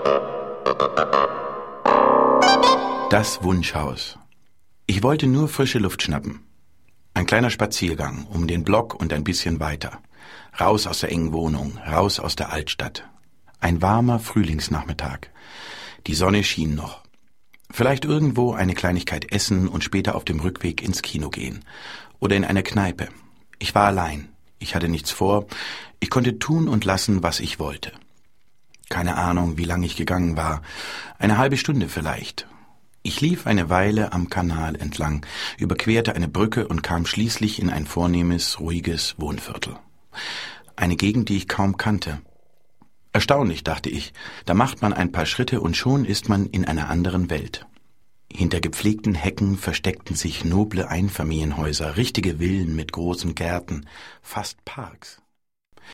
Das Wunschhaus. Ich wollte nur frische Luft schnappen. Ein kleiner Spaziergang um den Block und ein bisschen weiter. Raus aus der engen Wohnung, raus aus der Altstadt. Ein warmer Frühlingsnachmittag. Die Sonne schien noch. Vielleicht irgendwo eine Kleinigkeit essen und später auf dem Rückweg ins Kino gehen. Oder in eine Kneipe. Ich war allein. Ich hatte nichts vor. Ich konnte tun und lassen, was ich wollte. Keine Ahnung, wie lange ich gegangen war. Eine halbe Stunde vielleicht. Ich lief eine Weile am Kanal entlang, überquerte eine Brücke und kam schließlich in ein vornehmes, ruhiges Wohnviertel. Eine Gegend, die ich kaum kannte. Erstaunlich, dachte ich, da macht man ein paar Schritte und schon ist man in einer anderen Welt. Hinter gepflegten Hecken versteckten sich noble Einfamilienhäuser, richtige Villen mit großen Gärten, fast Parks.